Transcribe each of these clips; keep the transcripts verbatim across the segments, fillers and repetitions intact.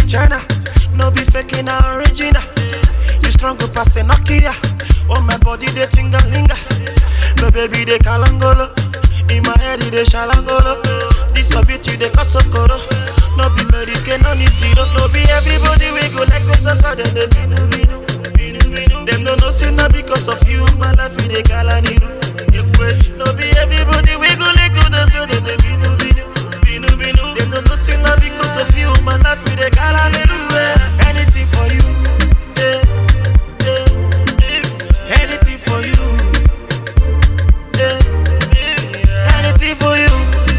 China. No be faking na original. You strong go pass a Nokia. Oh my body they tingalinga. My baby they kalangolo. In my head they shalangolo. This a bitch they kosokoro. No be American, no need zero. No be everybody we go like us. That's why they they finu binu binu binu. Them no know say not because of you. My life in the kalaniru. No be everybody we go like us. That's why they they finu binu binu binu. Them no know say not because of you. My life in the kalaniru. Anything for you. Yeah, yeah, yeah. Anything for you. Yeah, yeah. Anything for you.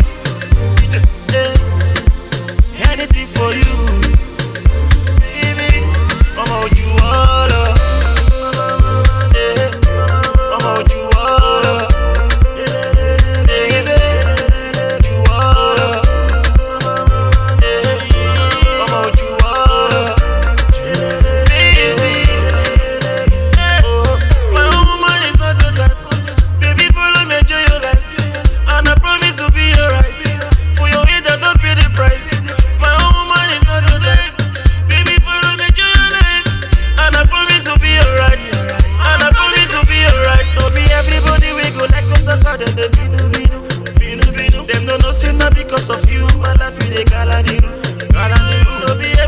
Yeah. Anything for you. Baby, I'm out you water. Yeah, I'm out you water. Baby, you water. Yeah, I'm out you water. Baby, oh, my woman is not your type. Baby, follow me, enjoy your life. And I promise to be alright. For your head, I don't pay the price. My woman is not your type. Baby, follow me, enjoy your life. And I promise to be alright. And I promise to be alright. No be everybody we go like us. That's why they they finu binu binu binu. Them no know say not because of you. My life in the galaniru galaniru. No be